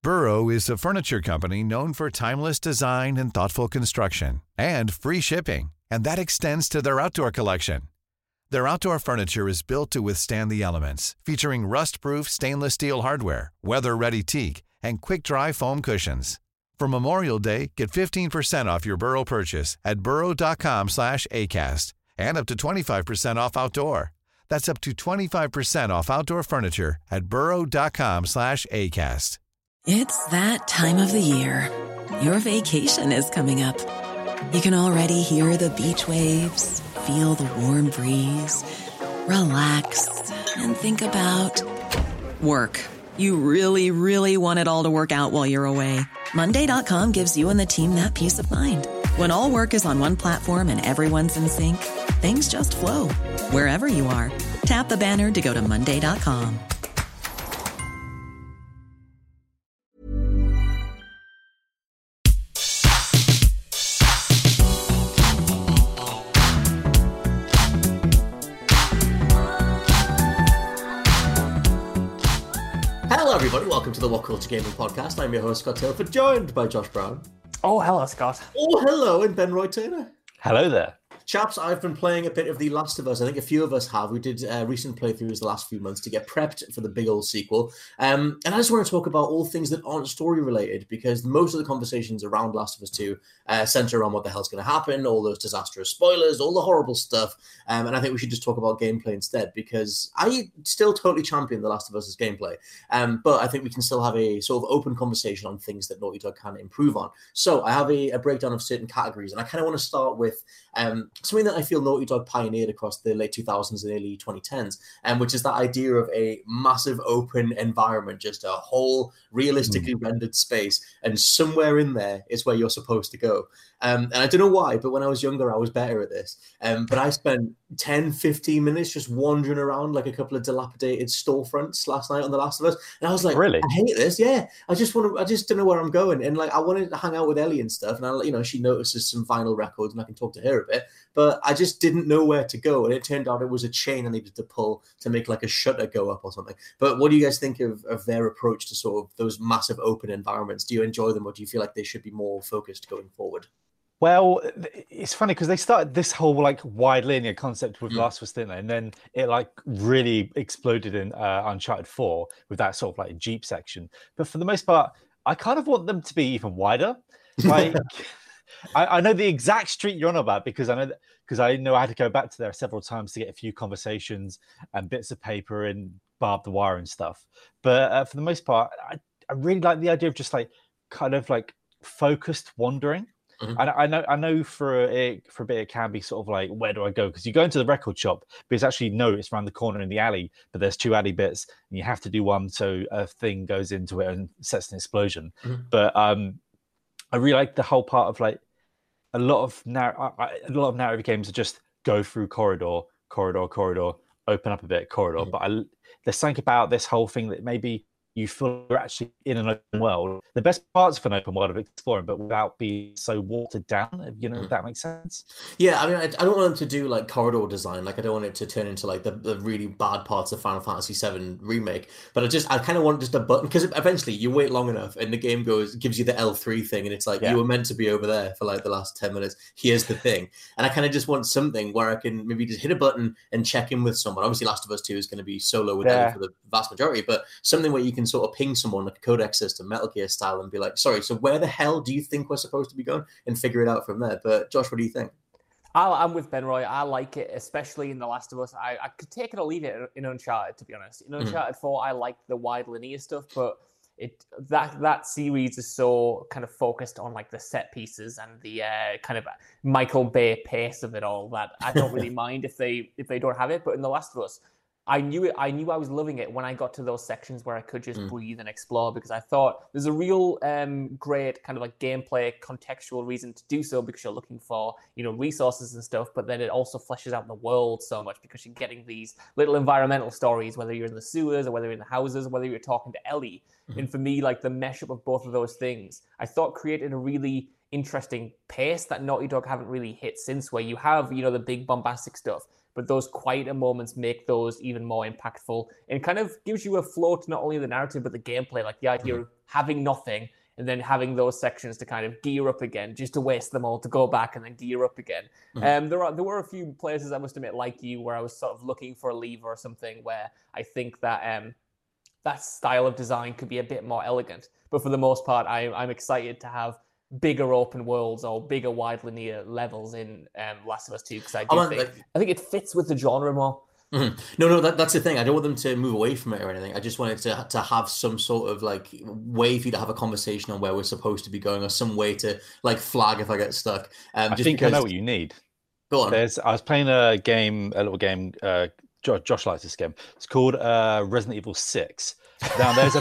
Burrow is a furniture company known for timeless design and thoughtful construction, and free shipping, and that extends to their outdoor collection. Their outdoor furniture is built to withstand the elements, featuring rust-proof stainless steel hardware, weather-ready teak, and quick-dry foam cushions. For Memorial Day, get 15% off your Burrow purchase at burrow.com/ACAST and up to 25% off outdoor. That's up to 25% off outdoor furniture at burrow.com/ACAST. It's that time of the year. Your vacation is coming up. You can already hear the beach waves, feel the warm breeze, relax, and think about work. You really, really want it all to work out while you're away. Monday.com gives you and the team that peace of mind. When all work is on one platform and everyone's in sync, things just flow. Wherever you are, tap the banner to go to Monday.com. Hello everybody, welcome to the What Culture Gaming Podcast. I'm your host Scott Tilford, joined by Josh Brown. Oh, hello, Scott. Oh, hello, and Ben Roy Turner. Hello there. Chaps, I've been playing a bit of The Last of Us. I think a few of us have. We did recent playthroughs the last few months to get prepped for the big old sequel. And I just want to talk about all things that aren't story related, because most of the conversations around Last of Us 2 center around what the hell's going to happen, all those disastrous spoilers, all the horrible stuff. And I think we should just talk about gameplay instead, because I still totally champion The Last of Us's gameplay. But I think we can still have a sort of open conversation on things that Naughty Dog can improve on. So I have a breakdown of certain categories, and I kind of want to start with something that I feel Naughty Dog pioneered across the late 2000s and early 2010s, which is that idea of a massive open environment, just a whole realistically rendered space, and somewhere in there is where you're supposed to go. And I don't know why, but when I was younger, I was better at this. But I spent 10, 15 minutes just wandering around like a couple of dilapidated storefronts last night on The Last of Us. And I was like, really? I hate this. Yeah. I just don't know where I'm going. And like, I wanted to hang out with Ellie and stuff. And she notices some vinyl records and I can talk to her a bit, but I just didn't know where to go. And it turned out it was a chain I needed to pull to make like a shutter go up or something. But what do you guys think of their approach to sort of those massive open environments? Do you enjoy them, or do you feel like they should be more focused going forward? Well, it's funny because they started this whole like wide linear concept with Last of Us, didn't they? And then it like really exploded in Uncharted 4 with that sort of like Jeep section. But for the most part, I kind of want them to be even wider. Like, I know the exact street you're on about because I know I had to go back to there several times to get a few conversations and bits of paper and barbed wire and stuff. But for the most part, I really like the idea of just like kind of like focused wandering. Mm-hmm. I know for a bit it can be sort of like, where do I go? Because you go into the record shop, but it's actually it's around the corner in the alley, but there's two alley bits and you have to do one so a thing goes into it and sets an explosion. Mm-hmm. But I really like the whole part of like a lot of narrative games are just go through corridor, open up a bit, corridor. Mm-hmm. But there's something about this whole thing that maybe you feel you're actually in an open world. The best parts of an open world of exploring, but without being so watered down, if that makes sense. Yeah, I mean, I don't want them to do like corridor design. Like, I don't want it to turn into like the really bad parts of Final Fantasy VII Remake. But I kind of want just a button, because eventually you wait long enough and the game gives you the L3 thing, and it's like, you were meant to be over there for like the last 10 minutes. Here's the thing. And I kind of just want something where I can maybe just hit a button and check in with someone. Obviously, Last of Us 2 is going to be solo with Ellie for the vast majority, but something where you can sort of ping someone like a codex system, Metal Gear style, and be like, sorry, so where the hell do you think we're supposed to be going? And figure it out from there. But Josh, what do you think? I'm with Ben Roy. I like it, especially in The Last of Us. I could take it or leave it in Uncharted, to be honest. In Uncharted 4, I like the wide linear stuff, but that series is so kind of focused on like the set pieces and the kind of Michael Bay pace of it all that I don't really mind if they don't have it. But in The Last of Us, I knew I was loving it when I got to those sections where I could just breathe and explore, because I thought there's a real great kind of like gameplay contextual reason to do so, because you're looking for, resources and stuff, but then it also fleshes out the world so much because you're getting these little environmental stories, whether you're in the sewers or whether you're in the houses or whether you're talking to Ellie. And for me, like the mesh up of both of those things, I thought created a really interesting pace that Naughty Dog haven't really hit since, where you have, the big bombastic stuff, but those quieter moments make those even more impactful and kind of gives you a flow to not only the narrative, but the gameplay, like the idea of having nothing and then having those sections to kind of gear up again, just to waste them all to go back and then gear up again. There were a few places, I must admit, like you, where I was sort of looking for a lever or something where I think that that style of design could be a bit more elegant. But for the most part, I'm excited to have bigger open worlds or bigger wide linear levels in Last of Us 2 because I think it fits with the genre more. No, that's the thing. I don't want them to move away from it or anything. I just wanted to have some sort of like way for you to have a conversation on where we're supposed to be going, or some way to like flag if I get stuck. I think I know what you need. Go on. I was playing a little game. Josh likes this game. It's called Resident Evil 6. Now there's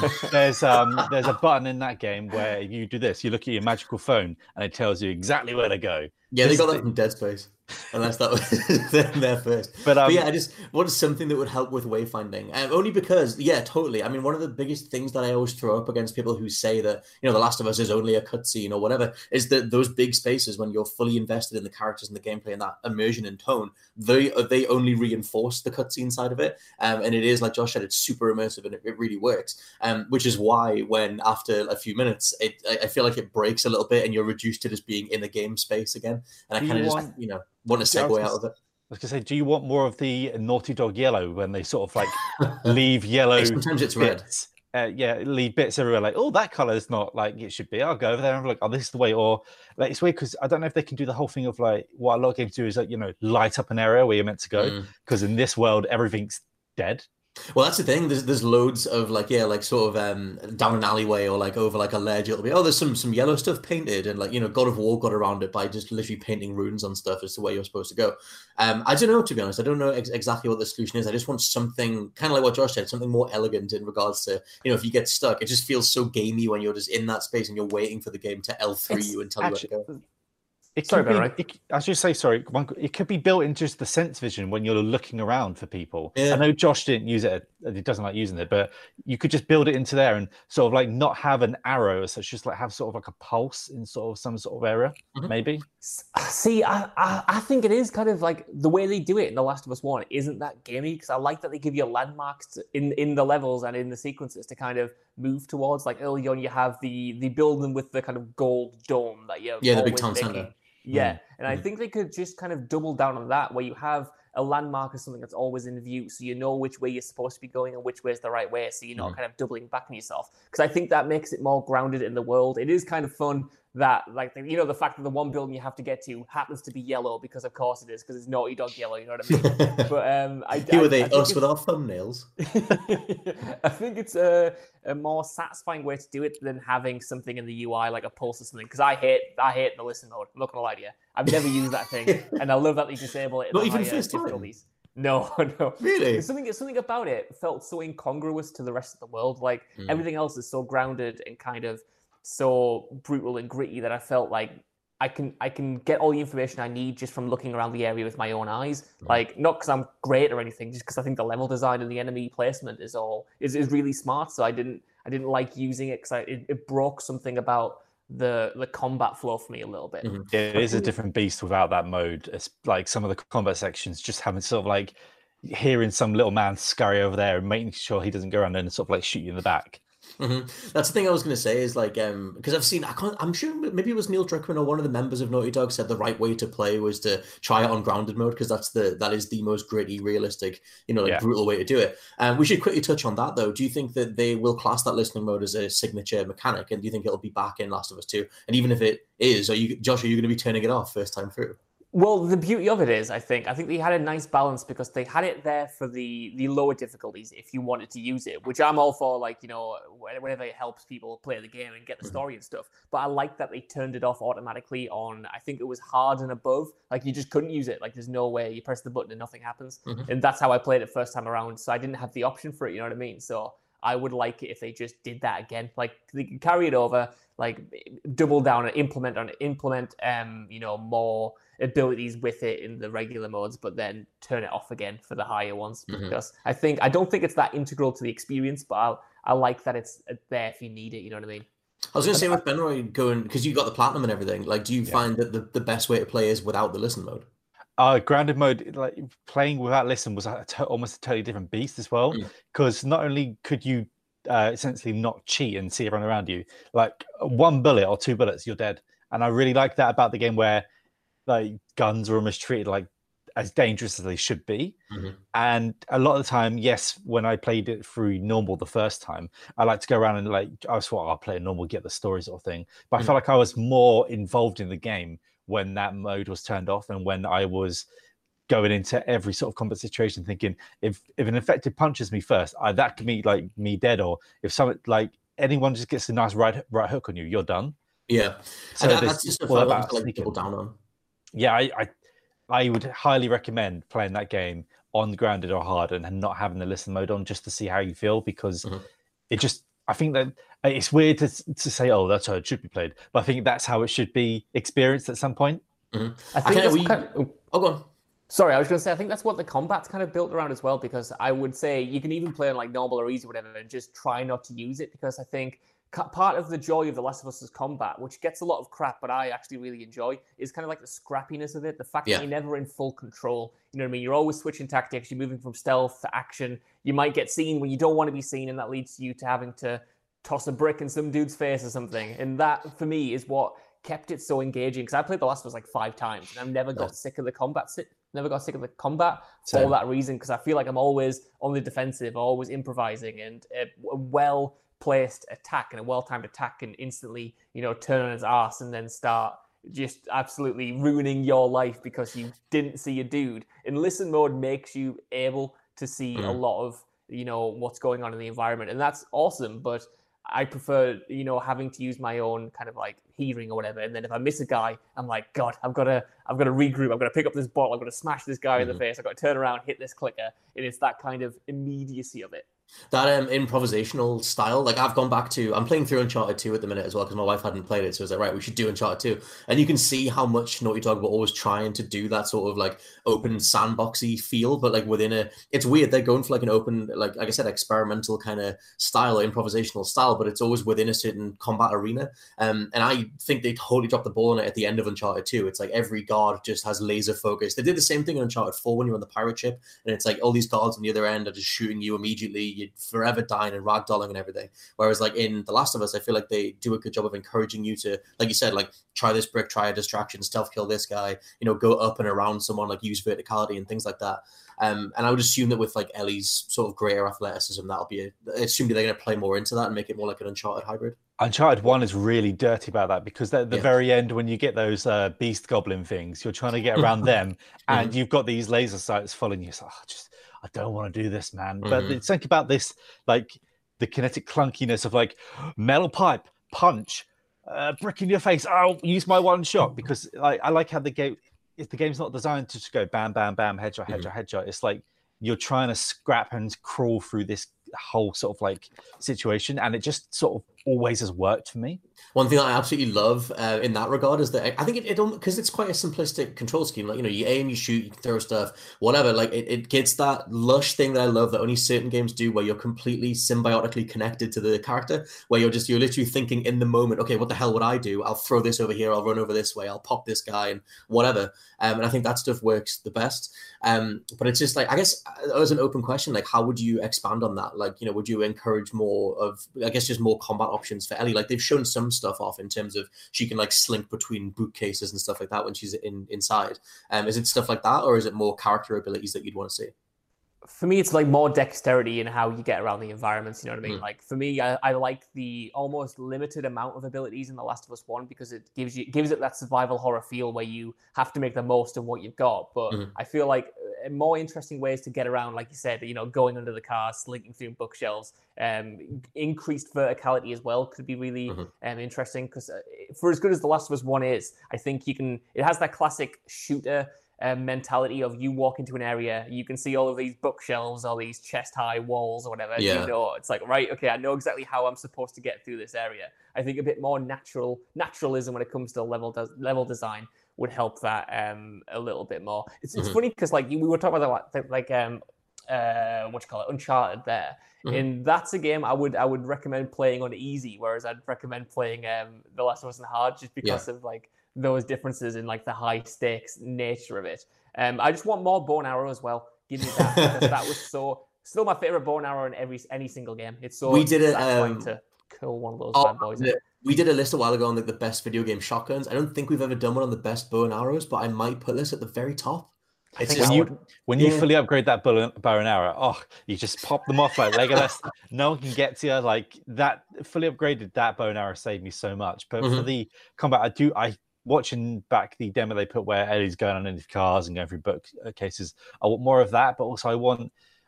a button in that game where you do this. You look at your magical phone and it tells you exactly where to go. Yeah, they got that from Dead Space. Unless that was there first. But yeah, I just wanted something that would help with wayfinding. Only because, yeah, totally. I mean, one of the biggest things that I always throw up against people who say that, The Last of Us is only a cutscene or whatever, is that those big spaces, when you're fully invested in the characters and the gameplay and that immersion and tone, they only reinforce the cutscene side of it. And it is, like Josh said, it's super immersive and it really works. Which is why when after a few minutes, I feel like it breaks a little bit and you're reduced to just being in the game space again. And I kind of just, want to segue out of it. I was going to say, do you want more of the Naughty Dog yellow when they sort of like leave yellow? Sometimes it's bits, red. Leave bits everywhere. Like, oh, that color is not like it should be. I'll go over there and be like, oh, this is the way. Or like, it's weird because I don't know if they can do the whole thing of like what a lot of games do is like light up an area where you're meant to go. Because in this world, everything's dead. Well, that's the thing. There's loads of sort of down an alleyway or like over like a ledge. It'll be there's some yellow stuff painted, and like God of War got around it by just literally painting runes on stuff as to where you're supposed to go. I don't know, to be honest. I don't know exactly what the solution is. I just want something kind of like what Josh said, something more elegant in regards to if you get stuck, it just feels so gamey when you're just in that space and you're waiting for the game to L3 you and tell you where to go. It could be built into just the sense vision when you're looking around for people. Yeah. I know Josh didn't use it; he doesn't like using it, but you could just build it into there and sort of like not have an arrow, so it's just like have sort of like a pulse in sort of some sort of area, maybe. See, I think it is kind of like the way they do it in The Last of Us 1 isn't that gamey because I like that they give you landmarks in the levels and in the sequences to kind of move towards. Like early on, you have the building with the kind of gold dome that the big town center. Yeah, and I think they could just kind of double down on that, where you have a landmark or something that's always in view, so you know which way you're supposed to be going and which way is the right way, so you're not kind of doubling back on yourself. Because I think that makes it more grounded in the world. It is kind of fun that, like, the fact that the one building you have to get to happens to be yellow, because of course it is, because it's Naughty Dog yellow, you know what I mean? But who are they? Us with our thumbnails? I think it's a more satisfying way to do it than having something in the UI like a pulse or something. Because I hate the listen mode. I'm not gonna lie to you. I've never used that thing, and I love that they disable it. Not even first time. No. Really? There's something about it felt so incongruous to the rest of the world. Like everything else is so grounded and kind of so brutal and gritty that I felt like I can get all the information I need just from looking around the area with my own eyes. Like, not because I'm great or anything, just because I think the level design and the enemy placement is really smart. So I didn't like using it because it broke something about the combat flow for me a little bit. It is a different beast without that mode. It's like some of the combat sections just having sort of like hearing some little man scurry over there and making sure he doesn't go around and sort of like shoot you in the back. That's the thing I was going to say is like, because I've seen, I'm sure maybe it was Neil Druckmann or one of the members of Naughty Dog said the right way to play was to try it on grounded mode, because that is the most gritty, realistic, brutal way to do it. We should quickly touch on that though. Do you think that they will class that listening mode as a signature mechanic, and do you think it'll be back in Last of Us 2? And even if it is, Josh, are you going to be turning it off first time through? Well, the beauty of it is, I think they had a nice balance, because they had it there for the lower difficulties if you wanted to use it, which I'm all for, like, whenever it helps people play the game and get the story and stuff. But I like that they turned it off automatically on, I think it was hard and above. Like, you just couldn't use it. Like, there's no way. You press the button and nothing happens. And that's how I played it first time around. So I didn't have the option for it, you know what I mean? So I would like it if they just did that again. Like, they can carry it over, like, double down and implement more abilities with it in the regular modes, but then turn it off again for the higher ones. Because I don't think it's that integral to the experience, but I like that it's there if you need it. You know what I mean? I was going to say with Benroy going, because you got the platinum and everything. Like, do you find that the best way to play is without the listen mode? Grounded mode, like playing without listen, was almost a totally different beast as well. Because not only could you essentially not cheat and see everyone around you. Like 1 bullet or 2 bullets, you're dead. And I really like that about the game, where like guns are almost treated like as dangerous as they should be. And a lot of the time, yes, when I played it through normal the first time, I like to go around and like, I was thought I'll play normal, get the story sort of thing. But I felt like I was more involved in the game when that mode was turned off, and when I was going into every sort of combat situation thinking, if an infected punches me first, that could be like me dead, or if someone like anyone just gets a nice right hook on you, you're done. Yeah, so that's just all about like double down on. Yeah, I would highly recommend playing that game on grounded or hard and not having the listen mode on, just to see how you feel, because it just, I think that it's weird to say, oh, that's how it should be played, but I think that's how it should be experienced at some point. I think oh, go on. Sorry, I was going to say, I think that's what the combat's kind of built around as well, because I would say you can even play on like normal or easy or whatever and just try not to use it, because I think part of the joy of The Last of Us' combat, which gets a lot of crap, but I actually really enjoy, is kind of like the scrappiness of it, the fact that you're never in full control. You know what I mean? You're always switching tactics, you're moving from stealth to action. You might get seen when you don't want to be seen, and that leads you to having to toss a brick in some dude's face or something. And that, for me, is what kept it so engaging, because I played The Last of Us like 5 times, and I've never got sick of the combat. Never got sick of the combat for that reason, because I feel like I'm always on the defensive, always improvising, and a well-placed attack and a well-timed attack can instantly, turn on its arse and then start just absolutely ruining your life because you didn't see a dude. And listen mode makes you able to see a lot of, what's going on in the environment, and that's awesome. But I prefer, having to use my own kind of like hearing or whatever. And then if I miss a guy, I'm like, God, I've got to regroup. I've got to pick up this bottle. I've got to smash this guy in the face. I've got to turn around, hit this clicker. And it's that kind of immediacy of it. That improvisational style, like I'm playing through Uncharted 2 at the minute as well, because my wife hadn't played it, so I was like, right, we should do Uncharted 2. And you can see how much Naughty Dog were always trying to do that sort of like open sandboxy feel, but like it's weird, they're going for like an open, like I said, experimental kind of style, improvisational style, but it's always within a certain combat arena. And I think they totally dropped the ball on it at the end of Uncharted 2. It's like every guard just has laser focus. They did the same thing in Uncharted 4 when you're on the pirate ship, and it's like all these guards on the other end are just shooting you immediately. You're forever dying and ragdolling and everything. Whereas like in The Last of Us, I feel like they do a good job of encouraging you to, like you said, like try this brick, try a distraction, stealth kill this guy, go up and around someone, like use verticality and things like that. And I would assume that with like Ellie's sort of greater athleticism, that'll be I assume they're going to play more into that and make it more like an Uncharted hybrid. Uncharted 1 is really dirty about that, because at the very end, when you get those beast goblin things, you're trying to get around them, and you've got these laser sights following you. So I don't want to do this, man. But think about this, like the kinetic clunkiness of like metal pipe, punch, brick in your face. I'll use my one shot, because I like how the game's not designed to just go bam, bam, bam, headshot, headshot, headshot. It's like you're trying to scrap and crawl through this whole sort of like situation, and it just sort of always has worked for me. One thing I absolutely love in that regard is that I think it because it's quite a simplistic control scheme. Like, you aim, you shoot, you throw stuff, whatever. Like it gets that lush thing that I love that only certain games do, where you're completely symbiotically connected to the character, where you're literally thinking in the moment, okay, what the hell would I do? I'll throw this over here. I'll run over this way. I'll pop this guy and whatever. And I think that stuff works the best. But it's just like, I guess as an open question, like how would you expand on that? Like, would you encourage more of, I guess, just more combat options for Ellie? Like they've shown some stuff off in terms of she can like slink between bookcases and stuff like that when she's inside. Is it stuff like that, or is it more character abilities that you'd want to see? For me, it's like more dexterity in how you get around the environments. You know what I mean? Like for me, I like the almost limited amount of abilities in The Last of Us 1, because it gives it that survival horror feel where you have to make the most of what you've got. But I feel like more interesting ways to get around, like you said, going under the car, slinking through bookshelves, increased verticality as well could be really interesting. Because for as good as The Last of Us 1 is, I think it has that classic shooter mentality of you walk into an area, you can see all of these bookshelves, all these chest-high walls or whatever. Yeah. It's like, right, okay, I know exactly how I'm supposed to get through this area. I think a bit more naturalism when it comes to level design would help that a little bit more. It's funny because like we were talking about Uncharted there. And that's a game I would recommend playing on easy, whereas I'd recommend playing The Last of Us on hard, just because of like those differences in like the high stakes nature of it. I just want more bow and arrow as well. Give me that, because that was so Still my favorite bow and arrow in any single game. It's so we did satisfying to kill one of those bad boys. We did a list a while ago on the best video game shotguns. I don't think we've ever done one on the best bow and arrows, but I might put this at the very top. It's just, when you fully upgrade that bow and arrow, you just pop them off like Legolas. No one can get to you. Like that fully upgraded that bow and arrow saved me so much. But for the combat, I watching back the demo they put where Ellie's going on into cars and going through bookcases. I want more of that, but also I want.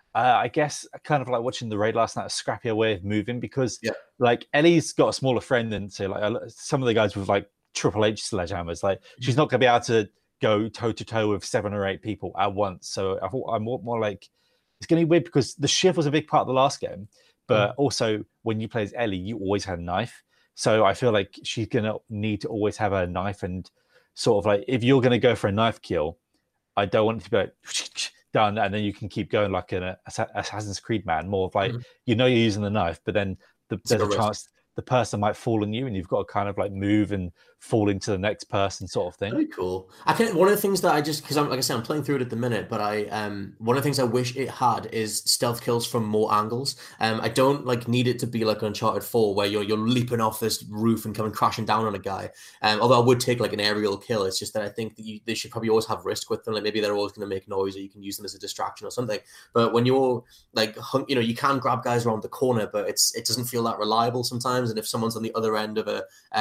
I guess kind of like watching the raid last night, a scrappier way of moving because like Ellie's got a smaller friend than like some of the guys with like Triple H sledgehammers. Like she's not going to be able to go toe to toe with 7 or 8 people at once. So I thought I'm more like it's going to be weird because the shiv was a big part of the last game, but also when you play as Ellie, you always had a knife. So I feel like she's going to need to always have a knife and sort of like if you're going to go for a knife kill, I don't want it to be like done and then you can keep going like an Assassin's Creed man, more of like you're using the knife, but then there's a chance the person might fall on you and you've got to kind of like move and fall into the next person sort of thing. Very cool. One of the things that I just, because like I said, I'm playing through it at the minute, but one of the things I wish it had is stealth kills from more angles. I don't like need it to be like Uncharted 4 where you're leaping off this roof and coming crashing down on a guy. Although I would take like an aerial kill. It's just that I think that they should probably always have risk with them. Like maybe they're always going to make noise or you can use them as a distraction or something. But when you're like, you can grab guys around the corner, but it doesn't feel that reliable sometimes. And if someone's on the other end of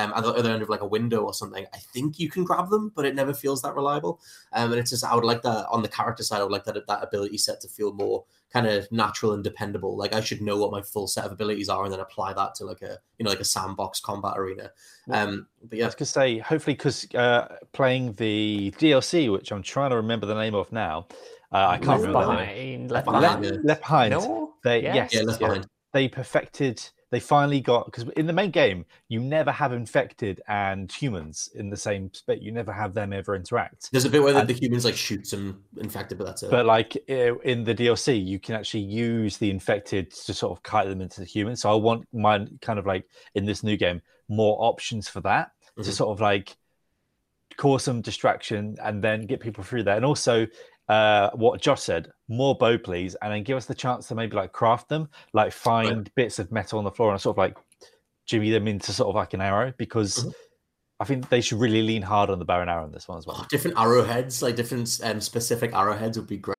like a window or something, I think you can grab them, but it never feels that reliable. And it's just I would like that on the character side. I would like that ability set to feel more kind of natural and dependable. Like I should know what my full set of abilities are and then apply that to like a sandbox combat arena. But yeah, I was gonna say hopefully because playing the DLC, which I'm trying to remember the name of now. I can't remember. Left Behind. No? Left Behind. They finally got, because in the main game, you never have infected and humans in the same spot. You never have them ever interact. There's a bit where the humans like shoot some infected, but that's it. But like in the DLC, you can actually use the infected to sort of kite them into the humans. So I want mine kind of like in this new game, more options for that to sort of like cause some distraction and then get people through there. And also, what Josh said, more bow please, and then give us the chance to maybe like craft them, like find bits of metal on the floor and sort of like jimmy them into sort of like an arrow, because I think they should really lean hard on the bow and arrow in this one as well. Different arrowheads, like different specific arrowheads would be great.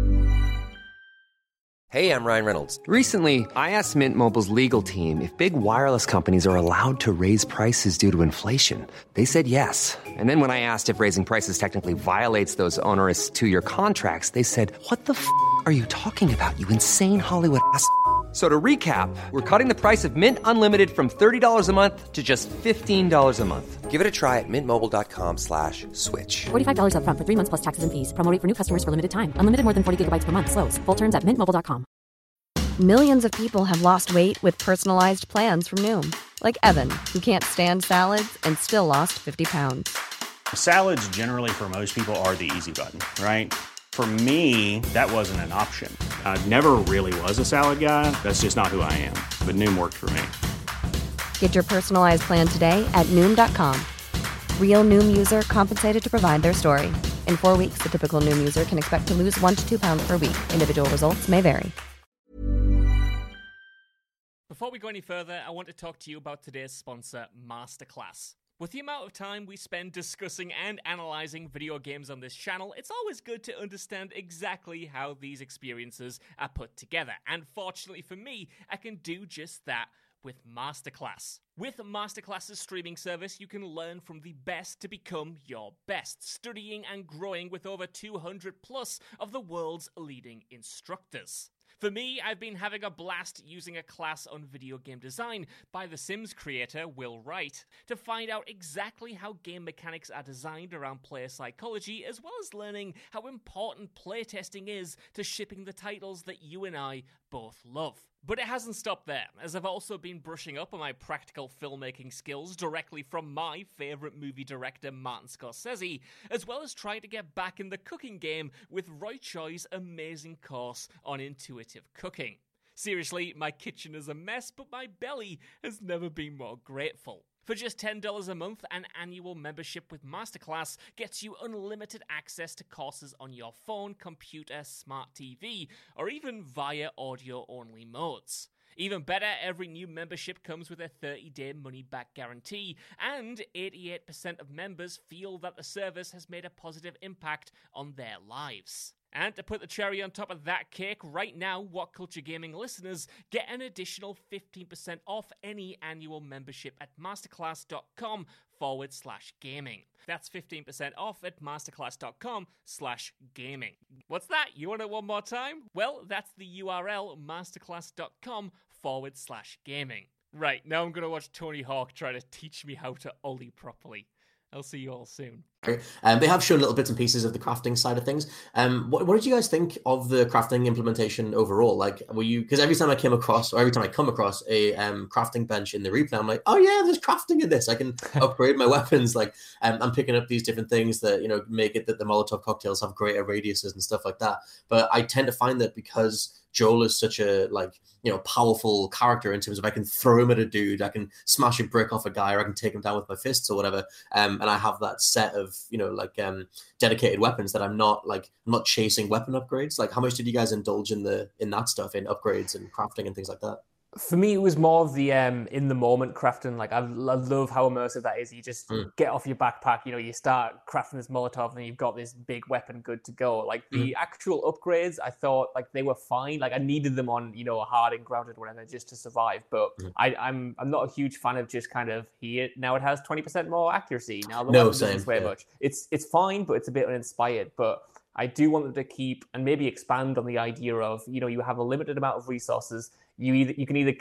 Hey, I'm Ryan Reynolds. Recently, I asked Mint Mobile's legal team if big wireless companies are allowed to raise prices due to inflation. They said yes. And then when I asked if raising prices technically violates those onerous 2-year contracts, they said, "What the f*** are you talking about, you insane Hollywood ass?" So to recap, we're cutting the price of Mint Unlimited from $30 a month to just $15 a month. Give it a try at mintmobile.com/switch. $45 up front for 3 months plus taxes and fees. Promo rate for new customers for limited time. Unlimited more than 40 gigabytes per month. Slows full terms at mintmobile.com. Millions of people have lost weight with personalized plans from Noom. Like Evan, who can't stand salads and still lost 50 pounds. Salads generally for most people are the easy button, right? For me, that wasn't an option. I never really was a salad guy. That's just not who I am. But Noom worked for me. Get your personalized plan today at Noom.com. Real Noom user compensated to provide their story. In 4 weeks, the typical Noom user can expect to lose 1 to 2 pounds per week. Individual results may vary. Before we go any further, I want to talk to you about today's sponsor, Masterclass. With the amount of time we spend discussing and analyzing video games on this channel, it's always good to understand exactly how these experiences are put together. And fortunately for me, I can do just that with Masterclass. With Masterclass's streaming service, you can learn from the best to become your best, studying and growing with over 200 plus of the world's leading instructors. For me, I've been having a blast using a class on video game design by The Sims creator Will Wright to find out exactly how game mechanics are designed around player psychology, as well as learning how important playtesting is to shipping the titles that you and I both love. But it hasn't stopped there, as I've also been brushing up on my practical filmmaking skills directly from my favourite movie director Martin Scorsese, as well as trying to get back in the cooking game with Roy Choi's amazing course on intuitive cooking. Seriously, my kitchen is a mess, but my belly has never been more grateful. For just $10 a month, an annual membership with Masterclass gets you unlimited access to courses on your phone, computer, smart TV, or even via audio-only modes. Even better, every new membership comes with a 30-day money-back guarantee, and 88% of members feel that the service has made a positive impact on their lives. And to put the cherry on top of that cake, right now, What Culture Gaming listeners get an additional 15% off any annual membership at masterclass.com/gaming. That's 15% off at masterclass.com/gaming. What's that? You want it one more time? Well, that's the URL, masterclass.com/gaming. Right, now I'm going to watch Tony Hawk try to teach me how to ollie properly. I'll see you all soon. They have shown little bits and pieces of the crafting side of things. What did you guys think of the crafting implementation overall? Like, were you, because every time I come across a crafting bench in the replay, I'm like, oh yeah, there's crafting in this. I can upgrade my weapons. Like, I'm picking up these different things that, make it that the Molotov cocktails have greater radiuses and stuff like that. But I tend to find that because Joel is such a powerful character in terms of I can throw him at a dude, I can smash a brick off a guy, or I can take him down with my fists or whatever. And I have that set of dedicated weapons that I'm not chasing weapon upgrades. Like, how much did you guys indulge in that stuff, in upgrades and crafting and things like that? For me, it was more of the in the moment crafting. Like, I love how immersive that is. You just get off your backpack, you start crafting this Molotov, and you've got this big weapon good to go. Like, the actual upgrades, I thought they were fine. Like, I needed them on hard and grounded, whatever, just to survive. But I'm not a huge fan of just kind of here now it has 20% more accuracy. Now the weapon doesn't sway much. It's fine, but it's a bit uninspired. But I do want them to keep and maybe expand on the idea of you have a limited amount of resources. You can either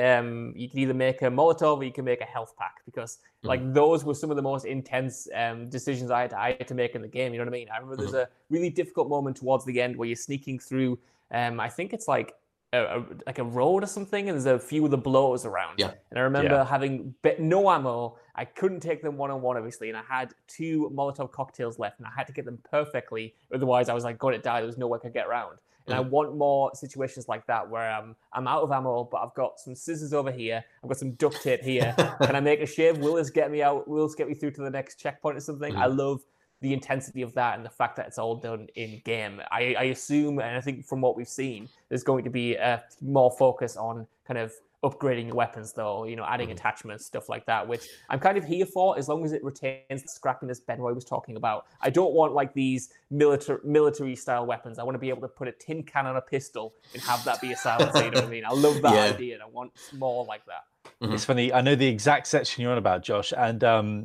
make a Molotov or you can make a health pack, because those were some of the most intense decisions I had to make in the game. You know what I mean? I remember there's a really difficult moment towards the end where you're sneaking through. I think it's like a road or something, and there's a few of the blows around. Yeah. And I remember having no ammo. I couldn't take them one-on-one, obviously, and I had 2 Molotov cocktails left, and I had to get them perfectly. Otherwise, I was going to die. There was no way I could get around. And I want more situations like that where I'm out of ammo, but I've got some scissors over here. I've got some duct tape here. Can I make a shave? Will this get me out? Will this get me through to the next checkpoint or something? I love the intensity of that and the fact that it's all done in game. I assume, and I think from what we've seen, there's going to be more focus on kind of upgrading your weapons, though, adding attachments, stuff like that, which I'm kind of here for, as long as it retains the scrappiness Benroy was talking about. I don't want these military style weapons. I want to be able to put a tin can on a pistol and have that be a silencer. You know what I mean? I love that idea, and I want more like that. It's funny. I know the exact section you're on about, Josh, and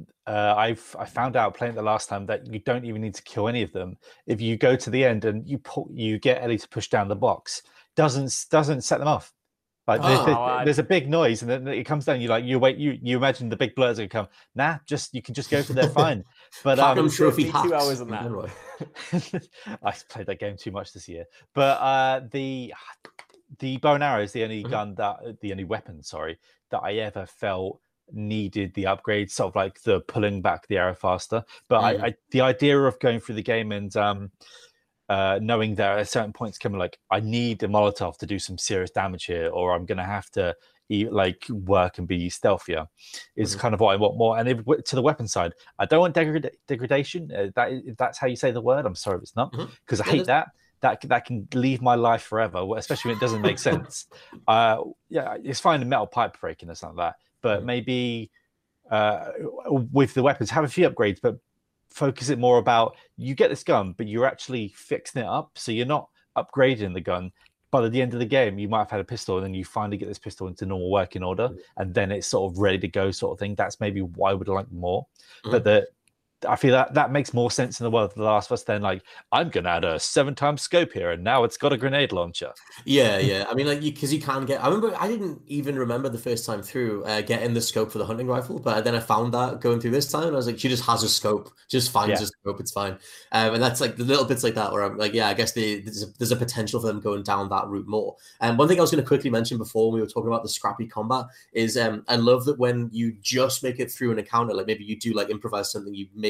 I found out playing it the last time that you don't even need to kill any of them. If you go to the end and you get Ellie to push down the box, doesn't set them off. There's a big noise, and then it comes down. You wait. You imagine the big blurs are gonna come. Nah, you can just go for there fine. But I'm sure if 2 hours on that. I played that game too much this year. But the bow and arrow is the only only weapon, that I ever felt needed the upgrade, sort of like the pulling back the arrow faster. But the idea of going through the game and knowing that at certain points coming, I need a Molotov to do some serious damage here, or I'm going to have to work and be stealthier, is kind of what I want more. And to the weapon side, I don't want degradation. If that's how you say the word, I'm sorry if it's not, because I hate that. That can leave my life forever, especially when it doesn't make sense. It's fine in metal pipe breaking or something like that, but maybe with the weapons, have a few upgrades, but focus it more about you get this gun, but you're actually fixing it up, so you're not upgrading the gun. But at the end of the game, you might have had a pistol, and then you finally get this pistol into normal working order, and then it's sort of ready to go, sort of thing. That's maybe what I would like more. But I feel that makes more sense in the world of The Last of Us than I'm going to add a 7x scope here, and now it's got a grenade launcher. Yeah. I mean, because you can get. I remember I didn't even remember the first time through getting the scope for the hunting rifle, but then I found that going through this time, and I was like, she just has a scope, just finds a scope, it's fine. And that's the little bits like that where I'm like, I guess there's a potential for them going down that route more. And one thing I was going to quickly mention before we were talking about the scrappy combat is I love that when you just make it through an encounter, maybe you do improvise something, you make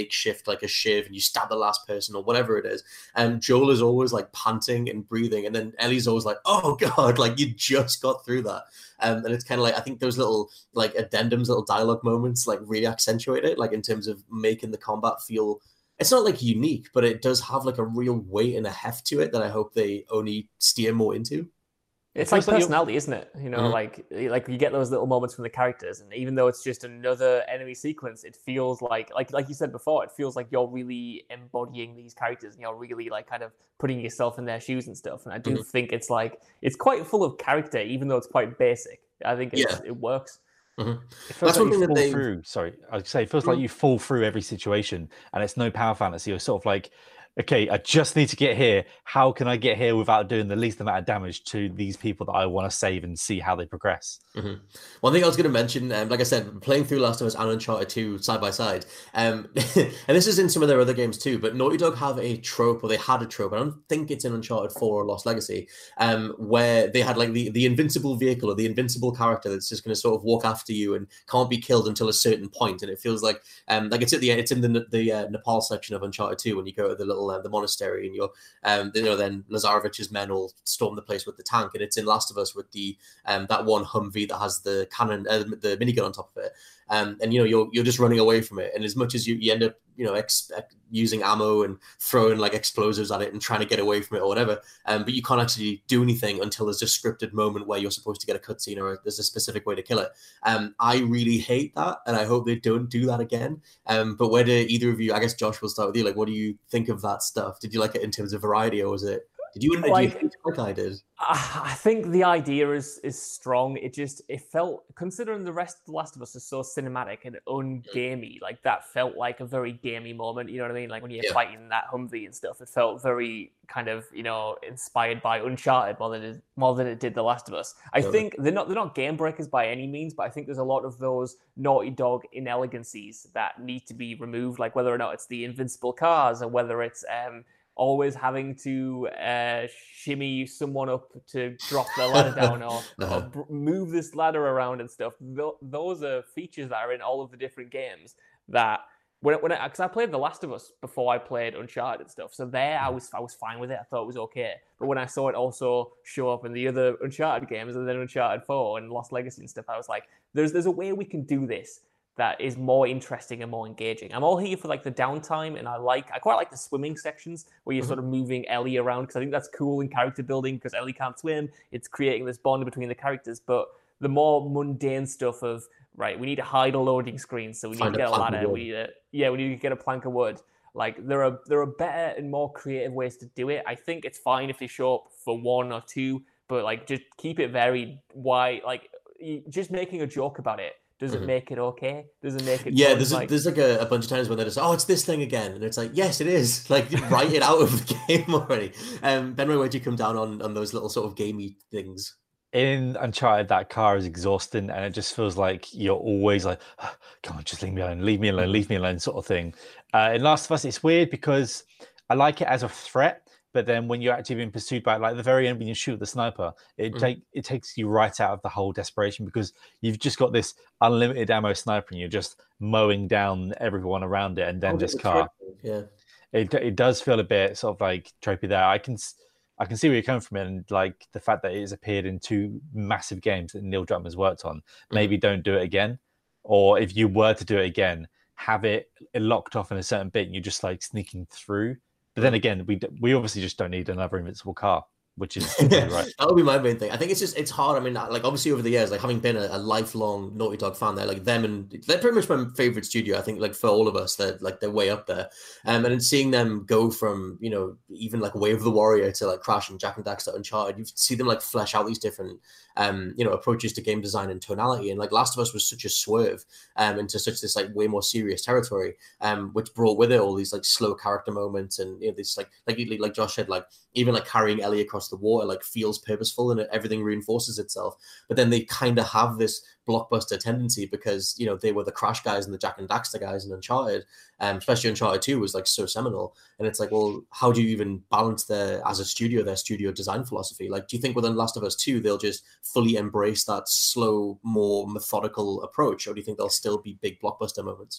makeshift like a shiv and you stab the last person or whatever it is. And Joel is always like panting and breathing, and then Ellie's always like, oh god, like you just got through that. And it's kind of like, I think those little like addendums, little dialogue moments like really accentuate it, like in terms of making the combat feel, it's not like unique, but it does have like a real weight and a heft to it that I hope they only steer more into. It's like personality, isn't it? You know, like you get those little moments from the characters, and even though it's just another enemy sequence, it feels like you said before, it feels like you're really embodying these characters, and you're really like kind of putting yourself in their shoes and stuff. And I do think it's quite full of character, even though it's quite basic. I think it works. It feels like you fall through. Sorry, I'd say it feels like you fall through every situation, and it's no power fantasy. You're sort of like, okay, I just need to get here. How can I get here without doing the least amount of damage to these people that I want to save and see how they progress? One thing I was going to mention, like I said, playing through Last of Us and Uncharted 2 side by side, and this is in some of their other games too, but Naughty Dog have a trope, or they had a trope, I don't think it's in Uncharted 4 or Lost Legacy, where they had like the invincible vehicle or the invincible character that's just going to sort of walk after you and can't be killed until a certain point. And it feels like it's at the end, it's in the Nepal section of Uncharted 2 when you go to the little the monastery, and you're then Lazarevich's men all storm the place with the tank, and it's in Last of Us with the that one Humvee that has the cannon, the minigun on top of it, and you're just running away from it, and as much as you end up using ammo and throwing like explosives at it and trying to get away from it or whatever, but you can't actually do anything until there's a scripted moment where you're supposed to get a cutscene or there's a specific way to kill it. I really hate that, and I hope they don't do that again. But where do either of you, I guess Josh, will start with you, like what do you think of that stuff? Did you like it in terms of variety, or was it, did you hate it like I did? I think the idea is strong. It felt, considering the rest of The Last of Us is so cinematic and ungamey, like that felt like a very gamey moment. You know what I mean? Like when you're fighting that Humvee and stuff, it felt very kind of inspired by Uncharted more than it did The Last of Us. I think they're not game breakers by any means, but I think there's a lot of those Naughty Dog inelegancies that need to be removed, like whether or not it's the invincible cars or whether it's always having to shimmy someone up to drop the ladder down or move this ladder around and stuff. Those are features that are in all of the different games that because I played The Last of Us before I played Uncharted and stuff, so there I was fine with it. I thought it was okay. But when I saw it also show up in the other Uncharted games and then Uncharted 4 and Lost Legacy and stuff, I was like, there's a way we can do this that is more interesting and more engaging. I'm all here for like the downtime, and I quite like the swimming sections where you're sort of moving Ellie around, because I think that's cool in character building, because Ellie can't swim. It's creating this bond between the characters. But the more mundane stuff of, right, we need to hide a loading screen, so we need to get a ladder. We need to get a plank of wood. Like there are better and more creative ways to do it. I think it's fine if they show up for one or two, but like just keep it varied. Why, like just making a joke about it, does it make it okay? Does it make it fun? There's like a bunch of times when they're just, oh, it's this thing again. And it's like, yes, it is. Like, write it out of the game already. Benway, where do you come down on those little sort of gamey things? In Uncharted, that car is exhausting, and it just feels like you're always like, oh, come on, just leave me alone sort of thing. In Last of Us, it's weird because I like it as a threat, but then when you're actually being pursued by, like the very end when you shoot the sniper, it takes you right out of the whole desperation, because you've just got this unlimited ammo sniper and you're just mowing down everyone around it, and then this car. Yeah, it does feel a bit sort of like tropey there. I can see where you're coming from, and like the fact that it has appeared in 2 massive games that Neil Druckmann's worked on. Maybe don't do it again, or if you were to do it again, have it locked off in a certain bit and you're just like sneaking through. But then again, we obviously just don't need another invincible car, which is right. That would be my main thing. I think it's hard. I mean, like obviously over the years, like having been a lifelong Naughty Dog fan, they're like them, and they're pretty much my favorite studio. I think like for all of us, they're way up there. And seeing them go from even like Way of the Warrior to like Crash and Jak and Daxter Uncharted, you see them like flesh out these different approaches to game design and tonality. And like Last of Us was such a swerve into such this like way more serious territory, which brought with it all these like slow character moments, and this like Josh said, like even like carrying Ellie across the water like feels purposeful, and everything reinforces itself. But then they kind of have this blockbuster tendency because they were the Crash guys and the Jak and Daxter guys in Uncharted, especially Uncharted 2 was like so seminal. And it's like, well, how do you even balance their studio design philosophy? Like, do you think within Last of Us 2 they'll just fully embrace that slow, more methodical approach, or do you think there'll still be big blockbuster moments?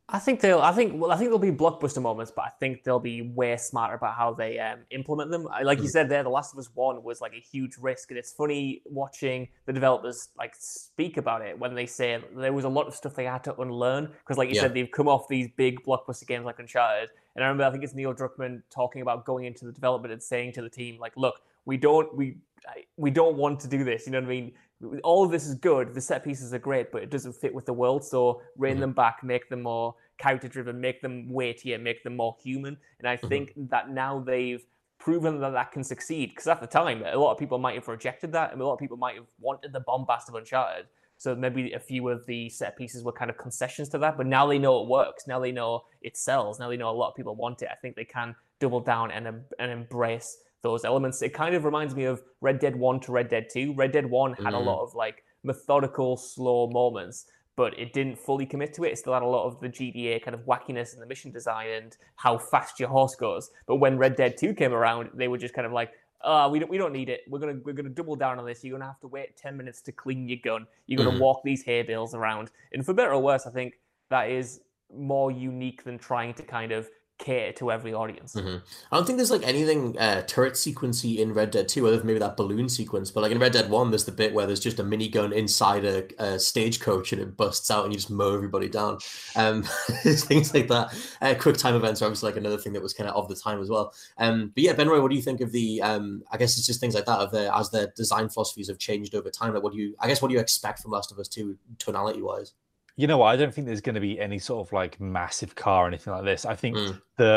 I think they'll be blockbuster moments, but I think they'll be way smarter about how they implement them. Like you said there, The Last of Us 1 was like a huge risk, and it's funny watching the developers like speak about it when they say there was a lot of stuff they had to unlearn because, like you said, they've come off these big blockbuster games like Uncharted. And I remember, I think it's Neil Druckmann talking about going into the development and saying to the team, like, look, we don't want to do this. You know what I mean? All of this is good. The set pieces are great, but it doesn't fit with the world. So rein them back, make them more character-driven, make them weightier, make them more human. And I think that now they've proven that that can succeed. Because at the time, a lot of people might have rejected that, and a lot of people might have wanted the bombast of Uncharted. So maybe a few of the set pieces were kind of concessions to that. But now they know it works. Now they know it sells. Now they know a lot of people want it. I think they can double down and embrace those elements. It kind of reminds me of Red Dead 1 to Red Dead 2. Red Dead 1 had a lot of like methodical, slow moments, but it didn't fully commit to it. It still had a lot of the GTA kind of wackiness and the mission design and how fast your horse goes. But when Red Dead 2 came around, they were just kind of like, we don't need it. We're gonna double down on this. You're gonna have to wait 10 minutes to clean your gun. You're gonna walk these hay bales around. And for better or worse, I think that is more unique than trying to kind of cater to every audience. I don't think there's like anything turret sequency in Red Dead 2 other than maybe that balloon sequence, but like in Red Dead 1 there's the bit where there's just a minigun inside a stagecoach and it busts out and you just mow everybody down. Things like that. Quick time events are obviously like another thing that was kind of the time as well. But yeah, Ben Roy, what do you think of the I guess it's just things like that as their design philosophies have changed over time? Like what do you expect from Last of Us 2 tonality wise? You know what? I don't think there's going to be any sort of like massive car or anything like this. I think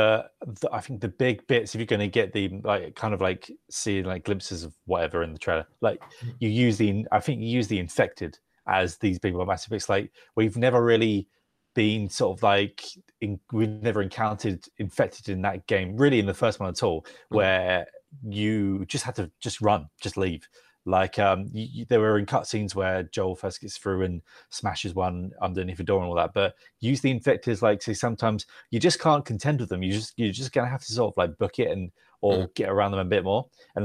the big bits, if you're going to get the like kind of like seeing like glimpses of whatever in the trailer, like you use the infected as these big massive bits. Like we've never really been sort of like we've never encountered infected in that game really in the first one at all, where you just had to just run, just leave. Like there were in cutscenes where Joel first gets through and smashes one underneath a door and all that, but use the infectors. Like say sometimes you just can't contend with them. You're just gonna have to sort of like book it or get around them a bit more. And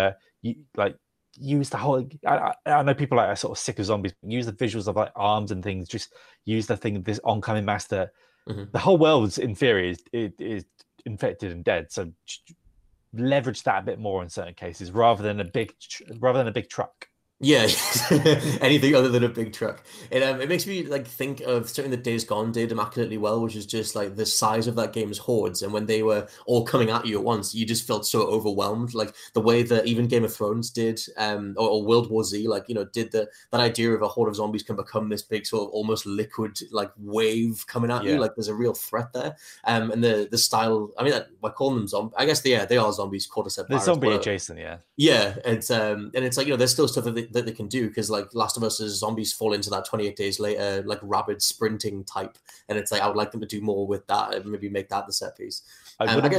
use the whole. I know people are sort of sick of zombies. Use the visuals of like arms and things. Just use the thing. This oncoming master. The whole world's in theory is infected and dead. So leverage that a bit more in certain cases rather than a big truck. Yeah, anything other than a big truck. It makes me like think of something that Days Gone did immaculately well, which is just like the size of that game's hordes, and when they were all coming at you at once, you just felt so overwhelmed. Like the way that even Game of Thrones did, or World War Z, like did that idea of a horde of zombies can become this big sort of almost liquid like wave coming at you. Like there's a real threat there. And the style. I mean, I call them zombies. I guess they are zombies. Cordyceps. They're zombie adjacent, yeah. Yeah, and it's like there's still stuff that they can do, because like Last of Us's zombies fall into that 28 days later like rabid sprinting type, and it's like I would like them to do more with that and maybe make that the set piece. I wouldn't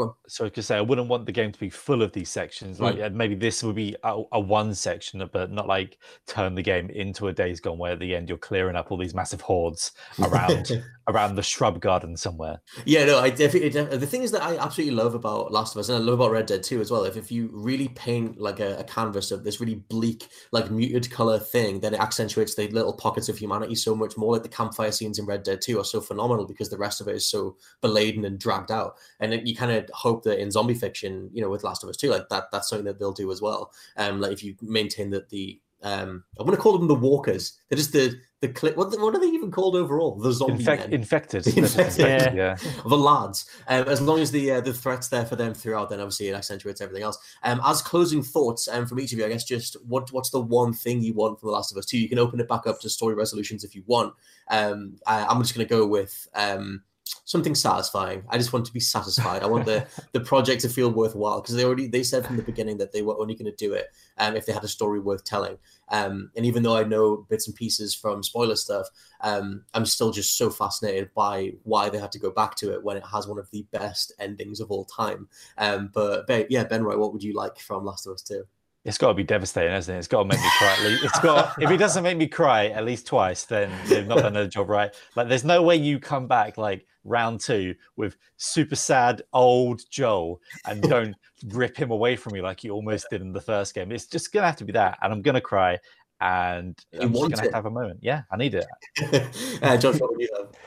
want the game to be full of these sections. Like maybe this would be a one section, but not like turn the game into a Days Gone where at the end you're clearing up all these massive hordes around the shrub garden somewhere. Yeah, no, I definitely. The thing is that I absolutely love about Last of Us, and I love about Red Dead 2 as well. If you really paint like a canvas of this really bleak, like muted color thing, then it accentuates the little pockets of humanity so much more. Like the campfire scenes in Red Dead 2 are so phenomenal because the rest of it is so beladen and dragged out. And you kind of hope that in zombie fiction, with Last of Us 2, like that's something that they'll do as well. Like if you maintain that I'm going to call them the walkers. They're just the what are they even called overall? The zombie men. Infected. Yeah. The lads. As long as the threat's there for them throughout, then obviously it accentuates everything else. As closing thoughts from each of you, I guess just what's the one thing you want from The Last of Us 2? You can open it back up to story resolutions if you want. I'm just going to go with something satisfying. I just want to be satisfied. I want the project to feel worthwhile, because they said from the beginning that they were only going to do it if they had a story worth telling. And even though I know bits and pieces from spoiler stuff, I'm still just so fascinated by why they had to go back to it when it has one of the best endings of all time. But yeah, Ben Roy, what would you like from Last of Us 2? It's got to be devastating, hasn't it? It's got to make me cry. If it doesn't make me cry at least twice, then they've not done their job right. Like, there's no way you come back like round 2 with super sad old Joel and don't rip him away from me like you almost did in the first game. It's just gonna have to be that, and I'm gonna cry, and I'm just gonna have to have a moment. Yeah, I need it. Josh, what would you have?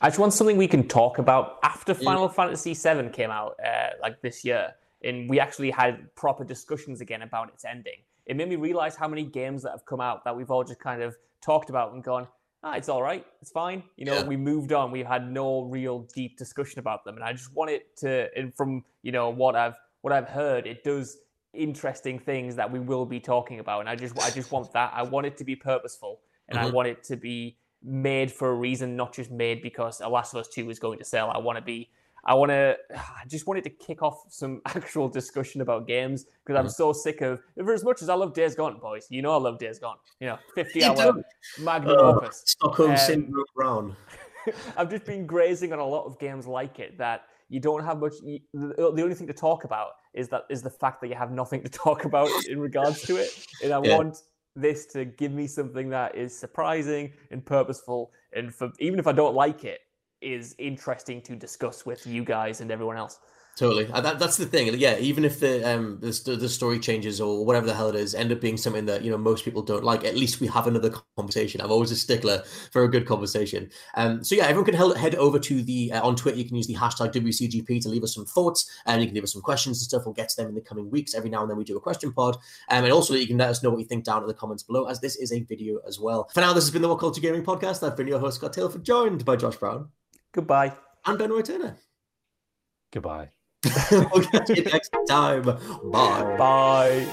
I just want something we can talk about after Final Fantasy VII came out, like this year, and we actually had proper discussions again about its ending. It made me realize how many games that have come out that we've all just kind of talked about and gone, it's all right, it's fine. We moved on. We've had no real deep discussion about them, and I just want it to. And from what I've heard, it does interesting things that we will be talking about, and I just want that. I want it to be purposeful, and I want it to be made for a reason, not just made because The Last of Us 2 is going to sell. I just wanted to kick off some actual discussion about games because I'm so sick of, for as much as I love Days Gone, boys, I love Days Gone, 50-hour magnum opus. Stockholm Syndrome Brown. I've just been grazing on a lot of games like it that you don't have much, the only thing to talk about is the fact that you have nothing to talk about in regards to it. And I want this to give me something that is surprising and purposeful, and even if I don't like it, is interesting to discuss with you guys and everyone else. Totally. That's the thing. Yeah, even if the story changes or whatever the hell it is, end up being something that most people don't like, at least we have another conversation. I'm always a stickler for a good conversation. So yeah, everyone can head over to the on Twitter. You can use the hashtag WCGP to leave us some thoughts, and you can leave us some questions and stuff. We'll get to them in the coming weeks. Every now and then we do a question pod, and also you can let us know what you think down in the comments below, as this is a video as well. For now, this has been the What Culture Gaming Podcast. I've been your host, Scott Taylor, joined by Josh Brown. Goodbye. And Ben Roy Turner. Goodbye. We'll catch you next time. Bye. Bye.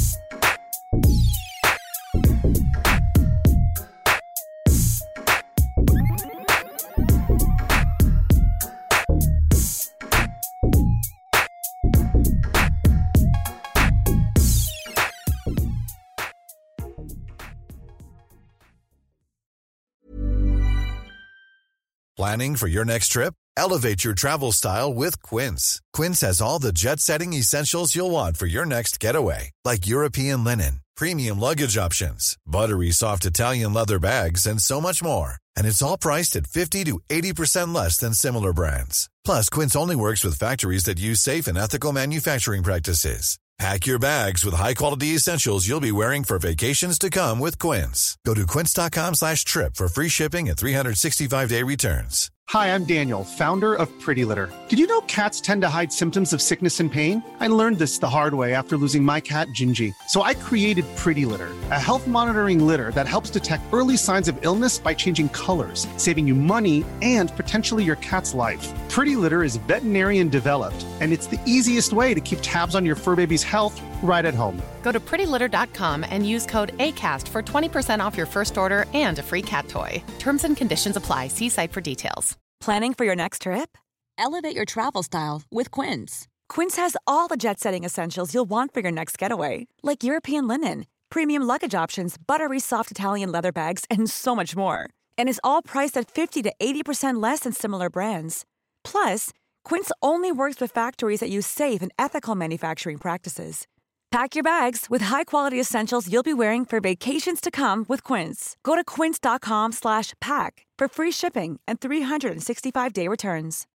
Planning for your next trip? Elevate your travel style with Quince. Quince has all the jet-setting essentials you'll want for your next getaway, like European linen, premium luggage options, buttery soft Italian leather bags, and so much more. And it's all priced at 50 to 80% less than similar brands. Plus, Quince only works with factories that use safe and ethical manufacturing practices. Pack your bags with high-quality essentials you'll be wearing for vacations to come with Quince. Go to quince.com/trip for free shipping and 365-day returns. Hi, I'm Daniel, founder of Pretty Litter. Did you know cats tend to hide symptoms of sickness and pain? I learned this the hard way after losing my cat, Gingy. So I created Pretty Litter, a health monitoring litter that helps detect early signs of illness by changing colors, saving you money and potentially your cat's life. Pretty Litter is veterinarian developed, and it's the easiest way to keep tabs on your fur baby's health right at home. Go to prettylitter.com and use code ACAST for 20% off your first order and a free cat toy. Terms and conditions apply. See site for details. Planning for your next trip? Elevate your travel style with Quince. Quince has all the jet-setting essentials you'll want for your next getaway, like European linen, premium luggage options, buttery soft Italian leather bags, and so much more. And is all priced at 50 to 80% less than similar brands. Plus, Quince only works with factories that use safe and ethical manufacturing practices. Pack your bags with high-quality essentials you'll be wearing for vacations to come with Quince. Go to quince.com/pack for free shipping and 365-day returns.